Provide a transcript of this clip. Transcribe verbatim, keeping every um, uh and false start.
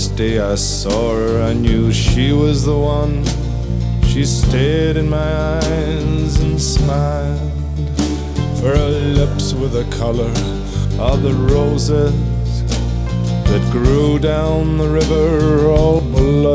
first day I saw her, I knew she was the one. She stared in my eyes and smiled, for her lips were the color of the roses that grew down the river, all blood.